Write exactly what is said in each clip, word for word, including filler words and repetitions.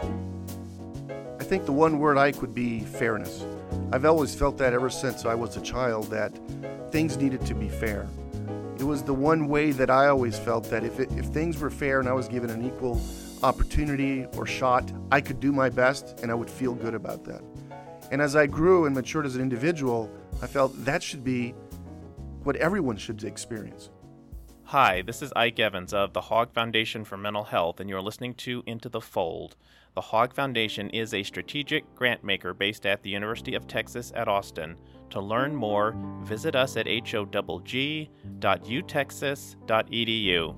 I think the one word, Ike, would be fairness. I've always felt that ever since I was a child, that things needed to be fair. It was the one way that I always felt that if, it, if things were fair and I was given an equal opportunity or shot, I could do my best and I would feel good about that. And as I grew and matured as an individual, I felt that should be what everyone should experience. Hi, this is Ike Evans of the Hogg Foundation for Mental Health, and you're listening to Into the Fold. The Hogg Foundation is a strategic grant maker based at the University of Texas at Austin. To learn more, visit us at h o g g dot u texas dot e d u.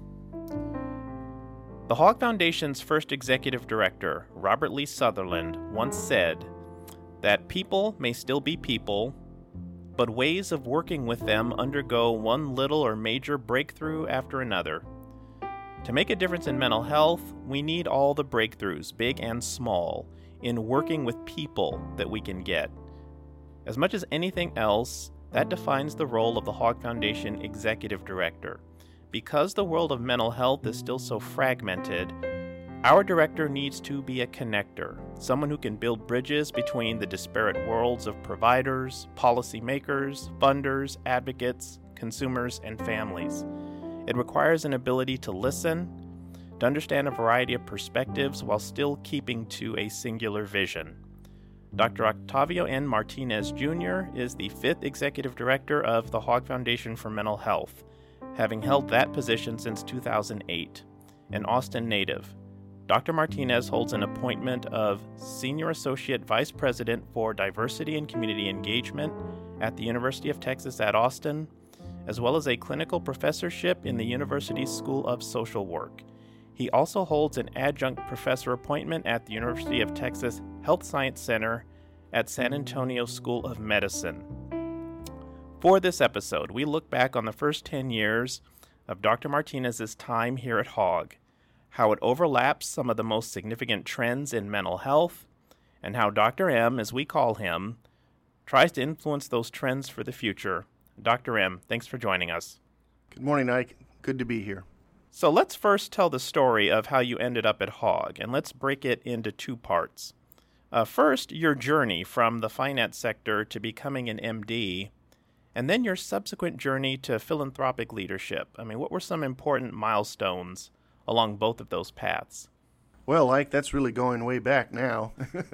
The Hogg Foundation's first executive director, Robert Lee Sutherland, once said that people may still be people, but ways of working with them undergo one little or major breakthrough after another. To make a difference in mental health, we need all the breakthroughs, big and small, in working with people that we can get. As much as anything else, that defines the role of the Hogg Foundation Executive Director. Because the world of mental health is still so fragmented, our director needs to be a connector, someone who can build bridges between the disparate worlds of providers, policymakers, funders, advocates, consumers, and families. It requires an ability to listen, to understand a variety of perspectives while still keeping to a singular vision. Doctor Octavio N. Martinez Junior is the fifth executive director of the Hogg Foundation for Mental Health, having held that position since two thousand eight. An Austin native, Doctor Martinez holds an appointment of Senior Associate Vice President for Diversity and Community Engagement at the University of Texas at Austin, as well as a clinical professorship in the university's School of Social Work. He also holds an adjunct professor appointment at the University of Texas Health Science Center at San Antonio School of Medicine. For this episode, we look back on the first ten years of Doctor Martinez's time here at Hogg, how it overlaps some of the most significant trends in mental health, and how Doctor M, as we call him, tries to influence those trends for the future. Doctor M, thanks for joining us. Good morning, Ike. Good to be here. So let's first tell the story of how you ended up at Hogg, and let's break it into two parts. Uh, first, your journey from the finance sector to becoming an M D, and then your subsequent journey to philanthropic leadership. I mean, what were some important milestones along both of those paths? Well, Ike, that's really going way back now.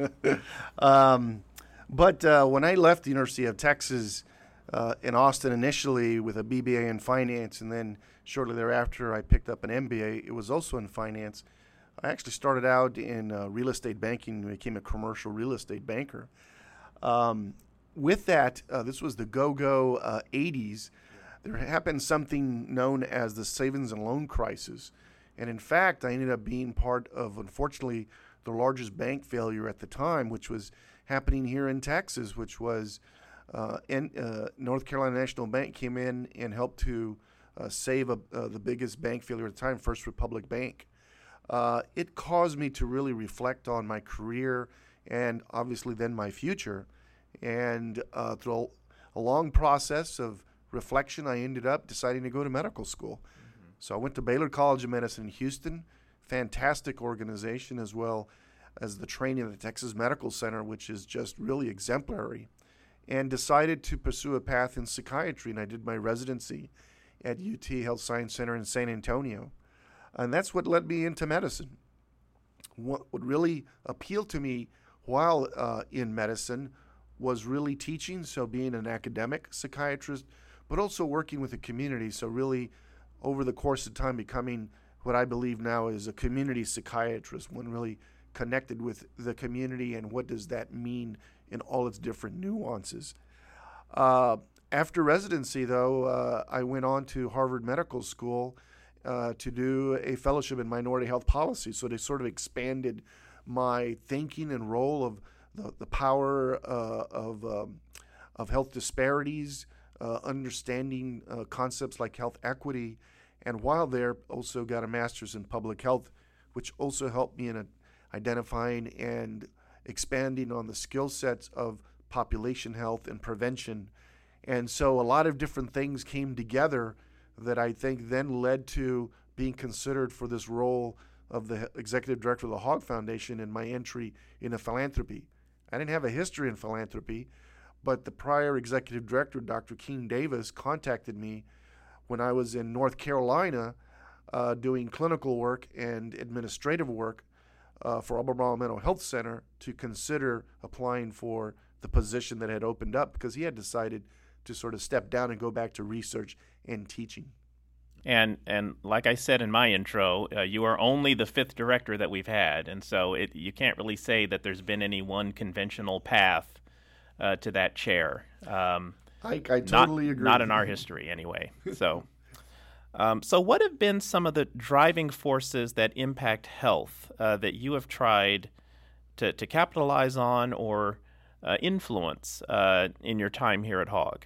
um, but uh, when I left the University of Texas uh, in Austin initially with a B B A in finance, and then shortly thereafter I picked up an M B A, it was also in finance. I actually started out in uh, real estate banking and became a commercial real estate banker. Um, with that, uh, this was the go-go uh, eighties. There happened something known as the savings and loan crisis. And in fact, I ended up being part of, unfortunately, the largest bank failure at the time, which was happening here in Texas, which was uh, in, uh, North Carolina National Bank came in and helped to uh, save a, uh, the biggest bank failure at the time, First Republic Bank. Uh, it caused me to really reflect on my career and obviously then my future. And uh, through a long process of reflection, I ended up deciding to go to medical school. So I went to Baylor College of Medicine in Houston, fantastic organization, as well as the training at the Texas Medical Center, which is just really exemplary, and decided to pursue a path in psychiatry. And I did my residency at U T Health Science Center in San Antonio. And that's what led me into medicine. What would really appeal to me while uh, in medicine was really teaching, so being an academic psychiatrist, but also working with the community, so really over the course of time becoming what I believe now is a community psychiatrist, one really connected with the community and what does that mean in all its different nuances. Uh, after residency, though, uh, I went on to Harvard Medical School uh, to do a fellowship in minority health policy, so they sort of expanded my thinking and role of the, the power uh, of, um, of health disparities, uh, understanding uh, concepts like health equity, and while there, also got a master's in public health, which also helped me in a, identifying and expanding on the skill sets of population health and prevention. And so a lot of different things came together that I think then led to being considered for this role of the executive director of the Hogg Foundation and my entry into philanthropy. I didn't have a history in philanthropy, but the prior executive director, Doctor King Davis, contacted me when I was in North Carolina uh, doing clinical work and administrative work uh, for Albemarle Mental Health Center to consider applying for the position that had opened up, because he had decided to sort of step down and go back to research and teaching. And and like I said in my intro, uh, you are only the fifth director that we've had, and so it, you can't really say that there's been any one conventional path uh, to that chair. Um, I, I totally not, agree. Not in our history, anyway. So, um, so what have been some of the driving forces that impact health uh, that you have tried to to capitalize on or uh, influence uh, in your time here at Hogg?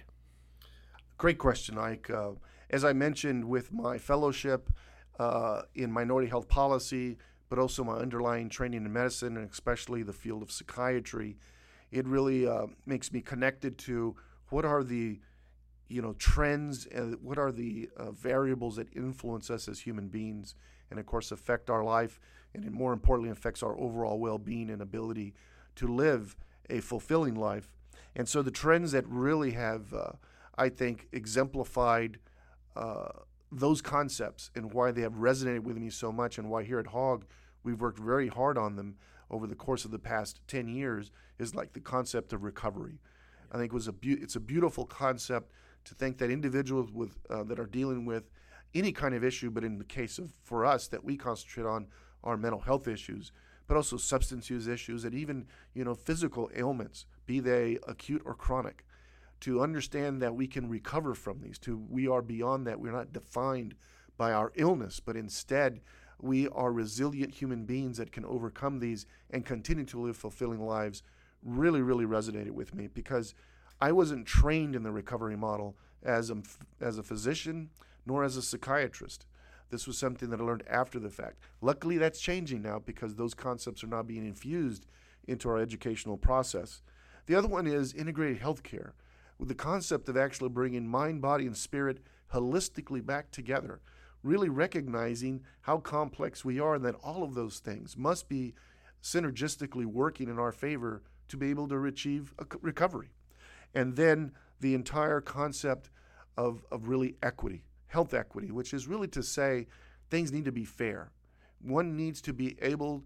Great question, Ike. Uh, As I mentioned, with my fellowship uh, in minority health policy, but also my underlying training in medicine, and especially the field of psychiatry, it really uh, makes me connected to what are the, you know, trends and what are the uh, variables that influence us as human beings, and of course affect our life, and it more importantly affects our overall well-being and ability to live a fulfilling life. And so the trends that really have, uh, I think, exemplified Uh, those concepts and why they have resonated with me so much, and why here at Hogg we've worked very hard on them over the course of the past ten years, is like the concept of recovery. I think it was a be- it's a beautiful concept to think that individuals with uh, that are dealing with any kind of issue, but in the case of for us that we concentrate on our mental health issues, but also substance use issues, and even you know physical ailments, be they acute or chronic, to understand that we can recover from these. To we are beyond that. We're not defined by our illness, but instead we are resilient human beings that can overcome these and continue to live fulfilling lives. Really, really resonated with me, because I wasn't trained in the recovery model as a, as a physician nor as a psychiatrist. This was something that I learned after the fact. Luckily, that's changing now, because those concepts are now being infused into our educational process. The other one is integrated healthcare, with the concept of actually bringing mind, body, and spirit holistically back together, really recognizing how complex we are, and that all of those things must be synergistically working in our favor to be able to achieve a recovery. And then the entire concept of, of really equity, health equity, which is really to say things need to be fair. One needs to be able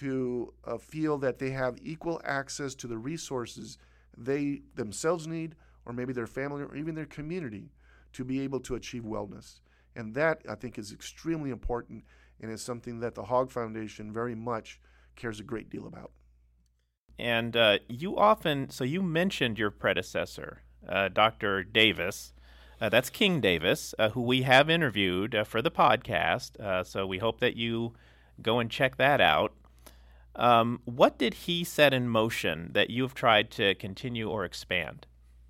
to uh, feel that they have equal access to the resources they themselves need, or maybe their family, or even their community, to be able to achieve wellness. And that, I think, is extremely important, and is something that the Hogg Foundation very much cares a great deal about. And uh, you often, so you mentioned your predecessor, uh, Doctor Davis. Uh, that's King Davis, uh, who we have interviewed uh, for the podcast. Uh, so we hope that you go and check that out. Um, what did he set in motion that you've tried to continue or expand?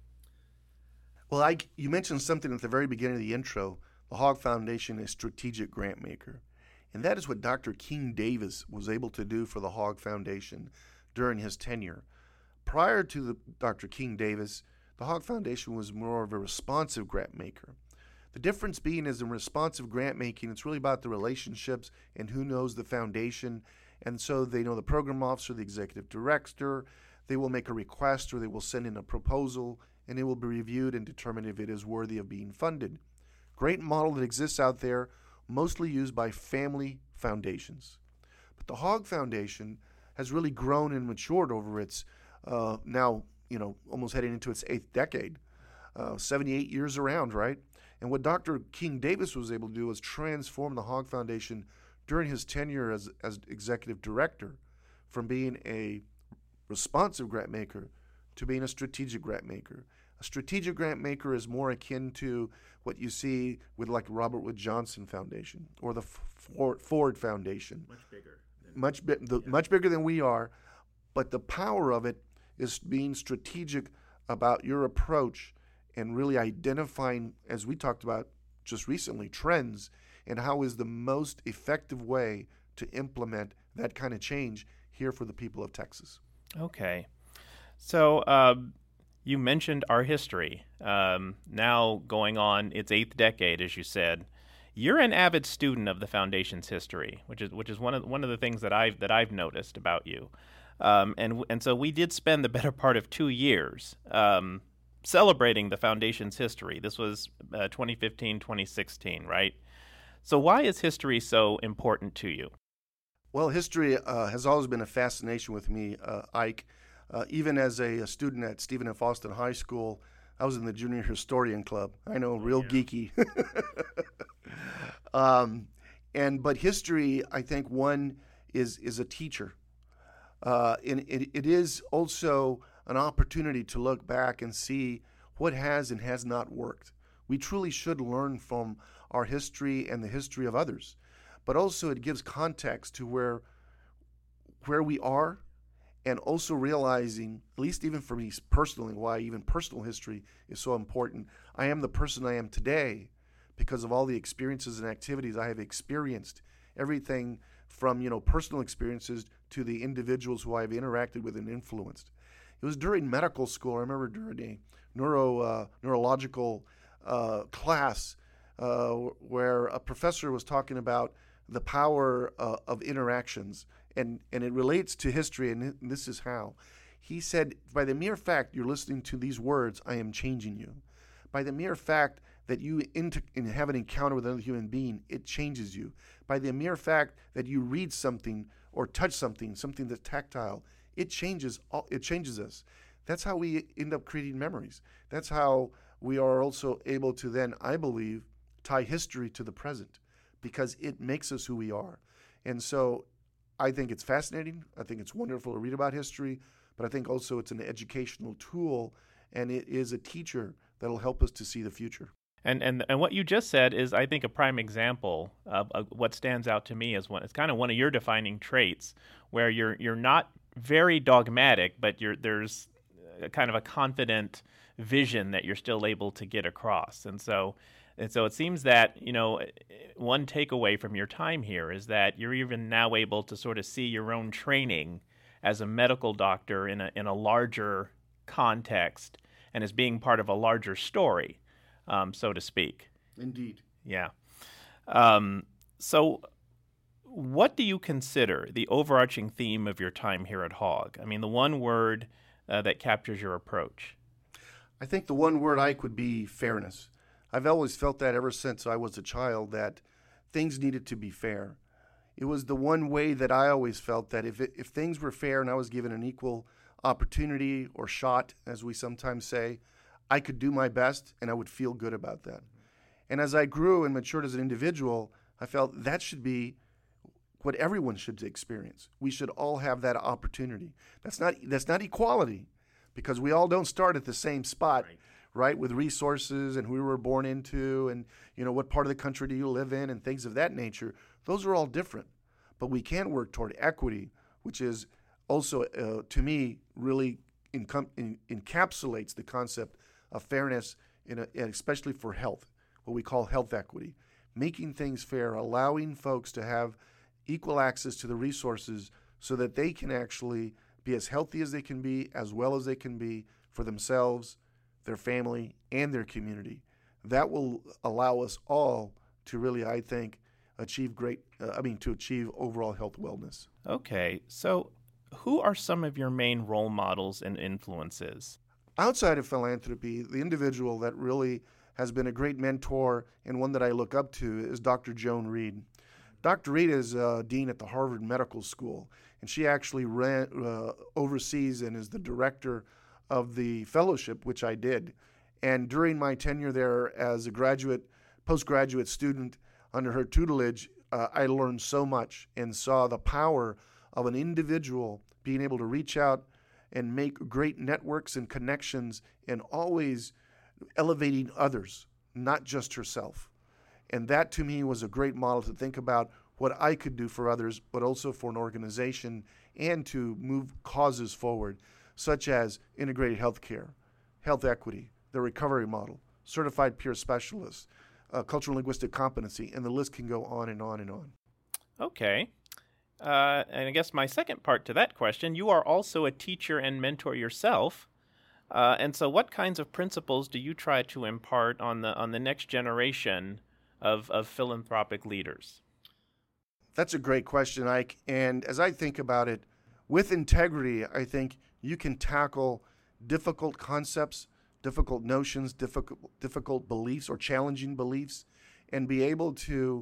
Well, I, you mentioned something at the very beginning of the intro. The Hogg Foundation is strategic grant maker. And that is what Doctor King Davis was able to do for the Hogg Foundation during his tenure. Prior to the, Doctor King Davis, the Hogg Foundation was more of a responsive grant maker. The difference being is in responsive grant making, it's really about the relationships and who knows the foundation. And so they know the program officer, the executive director. They will make a request, or they will send in a proposal, and it will be reviewed and determined if it is worthy of being funded. Great model that exists out there, mostly used by family foundations. But the Hogg Foundation has really grown and matured over its uh, now, you know, almost heading into its eighth decade, uh, seventy-eight years around, right? And what Doctor King Davis was able to do was transform the Hogg Foundation during his tenure as, as executive director from being a responsive grant maker to being a strategic grant maker. A strategic grant maker is more akin to what you see with like Robert Wood Johnson Foundation or the Ford, Ford Foundation. Much bigger. Than, much, bi- the, yeah. much bigger than we are, but the power of it is being strategic about your approach and really identifying, as we talked about just recently, trends and how is the most effective way to implement that kind of change here for the people of Texas. Okay. So um, you mentioned our history. Um, now going on its eighth decade, as you said. You're an avid student of the Foundation's history, which is which is one of one of the things that I've that I've noticed about you, um, and and so we did spend the better part of two years um, celebrating the Foundation's history. This was uh, twenty fifteen, twenty sixteen, right? So why is history so important to you? Well, history uh, has always been a fascination with me, uh, Ike. Uh, even as a, a student at Stephen F. Austin High School, I was in the Junior Historian Club. I know, real yeah. geeky. um, and but history, I think, one is is a teacher, uh, and it, it is also an opportunity to look back and see what has and has not worked. We truly should learn from our history and the history of others, but also it gives context to where where we are. And also realizing, at least even for me personally, why even personal history is so important. I am the person I am today because of all the experiences and activities I have experienced. Everything from, you know, personal experiences to the individuals who I have interacted with and influenced. It was during medical school, I remember during a neuro uh, neurological uh, class uh, where a professor was talking about the power uh, of interactions. And, and it relates to history, and this is how. He said, by the mere fact you're listening to these words, I am changing you. By the mere fact that you inter- have an encounter with another human being, it changes you. By the mere fact that you read something or touch something, something that's tactile, it changes all, it changes us. That's how we end up creating memories. That's how we are also able to then, I believe, tie history to the present, because it makes us who we are. And so I think it's fascinating. I think it's wonderful to read about history, but I think also it's an educational tool, and it is a teacher that'll help us to see the future. And and and what you just said is, I think, a prime example of, of what stands out to me as one. It's kind of one of your defining traits, where you're you're not very dogmatic, but you're there's a kind of a confident vision that you're still able to get across. And so. And so it seems that, you know, one takeaway from your time here is that you're even now able to sort of see your own training as a medical doctor in a in a larger context and as being part of a larger story, um, so to speak. Indeed. Yeah. Um, so what do you consider the overarching theme of your time here at Hogg? I mean, the one word uh, that captures your approach. I think the one word, Ike, would be fairness. I've always felt that ever since I was a child, that things needed to be fair. It was the one way that I always felt that if it, if things were fair and I was given an equal opportunity or shot, as we sometimes say, I could do my best and I would feel good about that. And as I grew and matured as an individual, I felt that should be what everyone should experience. We should all have that opportunity. That's not that's not equality, because we all don't start at the same spot. Right. Right, with resources and who we were born into, and you know what part of the country do you live in, and things of that nature. Those are all different, but we can work toward equity, which is also, uh, to me, really encom- in, encapsulates the concept of fairness, in a, and especially for health, what we call health equity, making things fair, allowing folks to have equal access to the resources so that they can actually be as healthy as they can be, as well as they can be for themselves, their family, and their community. That will allow us all to really, I think, achieve great, uh, I mean, to achieve overall health wellness. Okay, so who are some of your main role models and influences? Outside of philanthropy, the individual that really has been a great mentor and one that I look up to is Doctor Joan Reed. Doctor Reed is uh, dean at the Harvard Medical School, and she actually ran, uh, oversees and is the director of the fellowship, which I did. And during my tenure there as a graduate, postgraduate student under her tutelage, uh, I learned so much and saw the power of an individual being able to reach out and make great networks and connections, and always elevating others, not just herself. And that to me was a great model to think about what I could do for others, but also for an organization, and to move causes forward, such as integrated healthcare, health equity, the recovery model, certified peer specialists, uh, cultural linguistic competency, and the list can go on and on and on. Okay. Uh, and I guess my second part to that question, you are also a teacher and mentor yourself. Uh, and so what kinds of principles do you try to impart on the on the next generation of, of philanthropic leaders? That's a great question, Ike. And as I think about it, with integrity, I think you can tackle difficult concepts, difficult notions, difficult, difficult beliefs or challenging beliefs, and be able to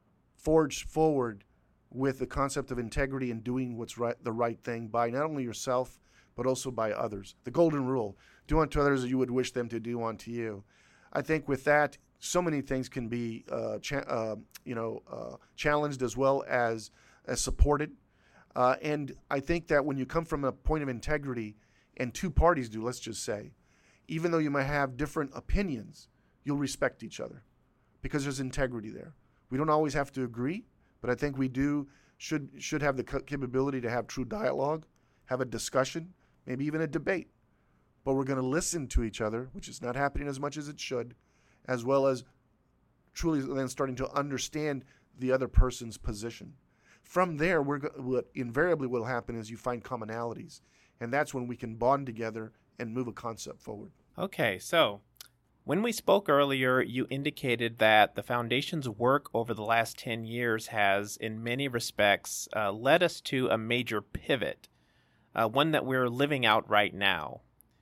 forge forward with the concept of integrity and doing what's right, the right thing by not only yourself, but also by others. The golden rule, do unto others as you would wish them to do unto you. I think with that, so many things can be uh, cha- uh, you know, uh, challenged as well as, as supported. Uh, and I think that when you come from a point of integrity, and two parties do, let's just say, even though you might have different opinions, you'll respect each other because there's integrity there. We don't always have to agree, but I think we do should should have the capability to have true dialogue, have a discussion, maybe even a debate. But we're going to listen to each other, which is not happening as much as it should, as well as truly then starting to understand the other person's position. From there, we're go- what invariably will happen is you find commonalities, and that's when we can bond together and move a concept forward. Okay, so when we spoke earlier, you indicated that the Foundation's work over the last ten years has, in many respects, uh, led us to a major pivot, uh, one that we're living out right now.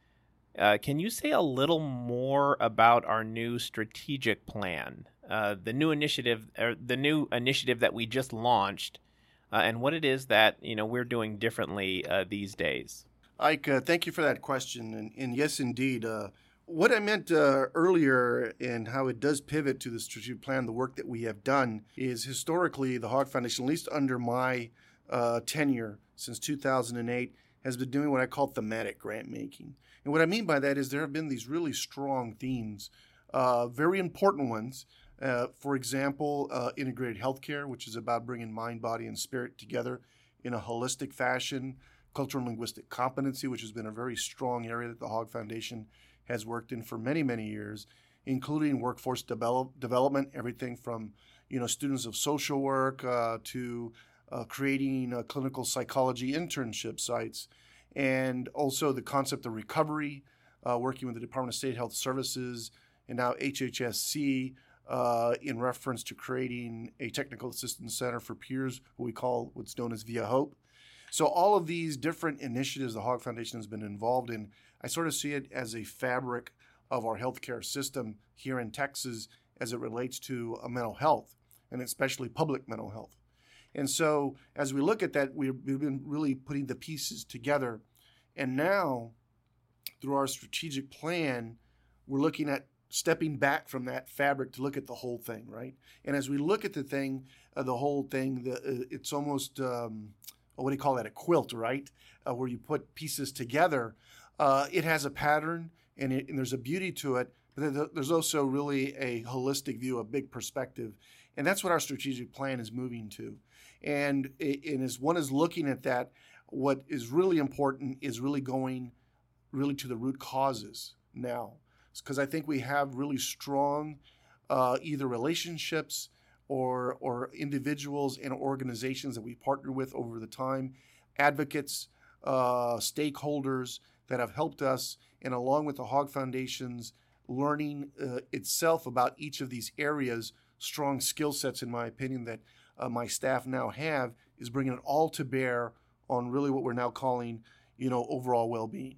Uh, can you say a little more about our new strategic plan, uh, the new initiative, or the new initiative that we just launched, uh, and what it is that you know we're doing differently uh, these days? Ike, uh, thank you for that question. And, and yes, indeed. Uh, what I meant uh, earlier and how it does pivot to the strategic plan, the work that we have done, is historically the Hogg Foundation, at least under my uh, tenure since two thousand eight, has been doing what I call thematic grant making. And what I mean by that is there have been these really strong themes, uh, very important ones. Uh, for example, uh, integrated healthcare, which is about bringing mind, body, and spirit together in a holistic fashion. Cultural and linguistic competency, which has been a very strong area that the Hogg Foundation has worked in for many, many years, including workforce develop, development, everything from you know students of social work uh, to uh, creating uh, clinical psychology internship sites, and also the concept of recovery, uh, working with the Department of State Health Services and now H H S C uh, in reference to creating a technical assistance center for peers, what we call what's known as Via Hope. So all of these different initiatives the Hogg Foundation has been involved in, I sort of see it as a fabric of our healthcare system here in Texas as it relates to uh, mental health, and especially public mental health. And so as we look at that, we've, we've been really putting the pieces together. And now, through our strategic plan, we're looking at stepping back from that fabric to look at the whole thing, right? And as we look at the thing, uh, the whole thing, the, uh, it's almost... Um, what do you call that, a quilt, right, uh, where you put pieces together. Uh, it has a pattern, and, it, and there's a beauty to it, but there's also really a holistic view, a big perspective, and that's what our strategic plan is moving to. And, and as one is looking at that, what is really important is really going really to the root causes now, because I think we have really strong uh, either relationships or or individuals and organizations that we partner with over the time, advocates, uh, stakeholders that have helped us, and along with the Hogg Foundation's learning uh, itself about each of these areas, strong skill sets, in my opinion, that uh, my staff now have, is bringing it all to bear on really what we're now calling, you know, overall well-being.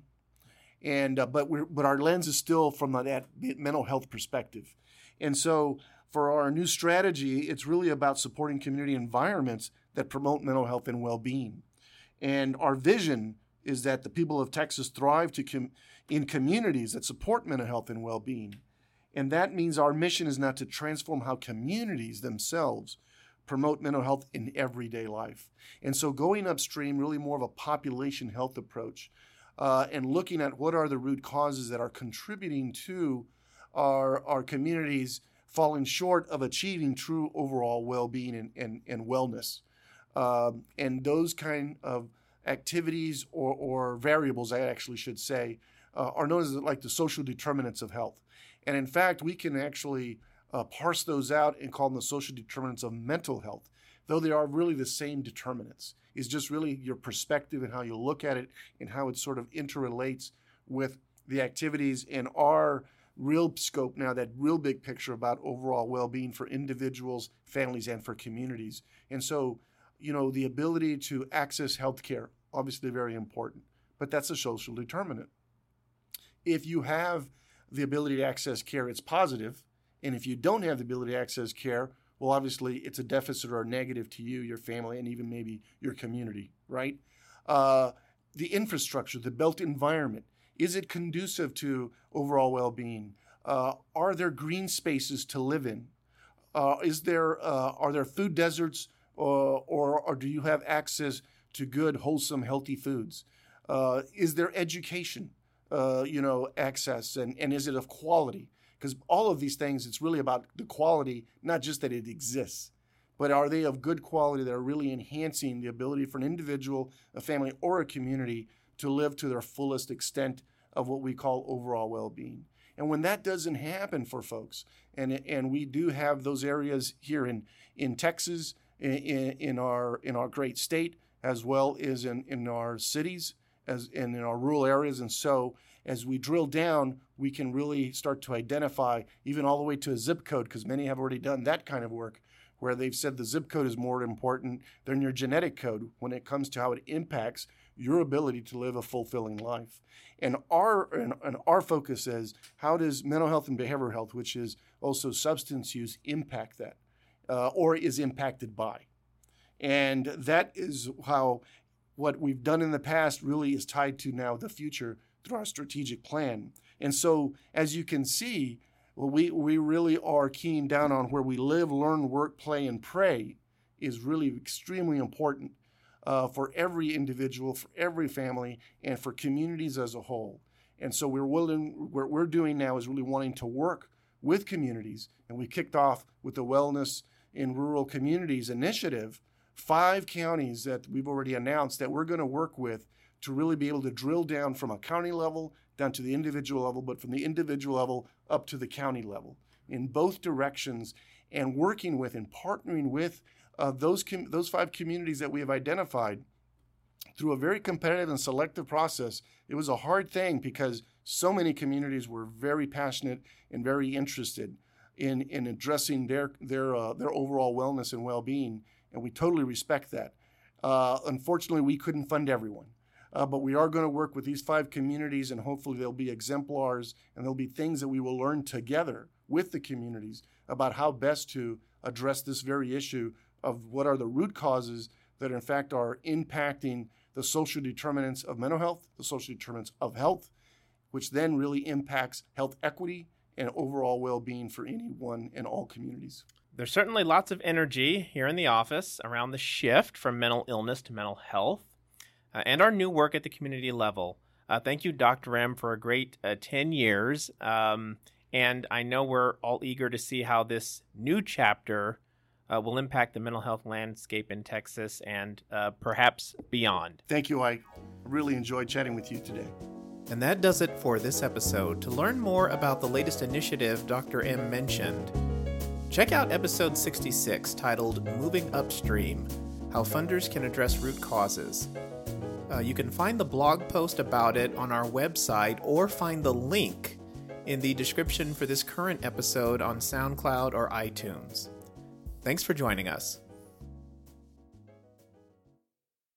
And uh, but we're but our lens is still from that mental health perspective, and so. For our new strategy, it's really about supporting community environments that promote mental health and well-being. And our vision is that the people of Texas thrive to com- in communities that support mental health and well-being. And that means our mission is not to transform how communities themselves promote mental health in everyday life. And so going upstream, really more of a population health approach, uh, and looking at what are the root causes that are contributing to our, our communities falling short of achieving true overall well-being and, and, and wellness. Um, and those kind of activities or, or variables, I actually should say, uh, are known as like the social determinants of health. And in fact, we can actually uh, parse those out and call them the social determinants of mental health, though they are really the same determinants. It's just really your perspective and how you look at it and how it sort of interrelates with the activities and our real scope now, that real big picture about overall well-being for individuals, families, and for communities. And so, you know, the ability to access healthcare, obviously very important, but that's a social determinant. If you have the ability to access care, it's positive. And if you don't have the ability to access care, well, obviously it's a deficit or a negative to you, your family, and even maybe your community, right? Uh, the infrastructure, the built environment, is it conducive to overall well-being? Uh, are there green spaces to live in? Uh, is there uh, are there food deserts, or, or or do you have access to good, wholesome, healthy foods? Uh, is there education, uh, you know, access, and, and is it of quality? Because all of these things, it's really about the quality, not just that it exists, but are they of good quality that are really enhancing the ability for an individual, a family, or a community to live to their fullest extent of what we call overall well-being. And when that doesn't happen for folks, and and we do have those areas here in in Texas, in, in our in our great state, as well as in, in our cities, as and in our rural areas, and so as we drill down, we can really start to identify even all the way to a zip code, because many have already done that kind of work, where they've said the zip code is more important than your genetic code when it comes to how it impacts your ability to live a fulfilling life. And our and, and our focus is, how does mental health and behavioral health, which is also substance use, impact that, uh, or is impacted by? And that is how what we've done in the past really is tied to now the future through our strategic plan. And so, as you can see, well, we, we really are keying down on where we live, learn, work, play, and pray is really extremely important uh, for every individual, for every family, and for communities as a whole. And so we're willing, what we're doing now is really wanting to work with communities, and we kicked off with the Wellness in Rural Communities initiative, five counties that we've already announced that we're going to work with to really be able to drill down from a county level down to the individual level, but from the individual level up to the county level in both directions, and working with and partnering with uh, those com- those five communities that we have identified through a very competitive and selective process. It was a hard thing because so many communities were very passionate and very interested in, in addressing their their uh, their overall wellness and well-being, and we totally respect that. Uh, unfortunately, we couldn't fund everyone. Uh, but we are going to work with these five communities, and hopefully there'll be exemplars and there'll be things that we will learn together with the communities about how best to address this very issue of what are the root causes that in fact are impacting the social determinants of mental health, the social determinants of health, which then really impacts health equity and overall well-being for anyone and all communities. There's certainly lots of energy here in the office around the shift from mental illness to mental health. Uh, and our new work at the community level. Uh, thank you, Doctor M, for a great uh, ten years. Um, and I know we're all eager to see how this new chapter uh, will impact the mental health landscape in Texas and uh, perhaps beyond. Thank you. I really enjoyed chatting with you today. And that does it for this episode. To learn more about the latest initiative Doctor M mentioned, check out episode sixty-six titled Moving Upstream, How Funders Can Address Root Causes. Uh, you can find the blog post about it on our website, or find the link in the description for this current episode on SoundCloud or iTunes. Thanks for joining us.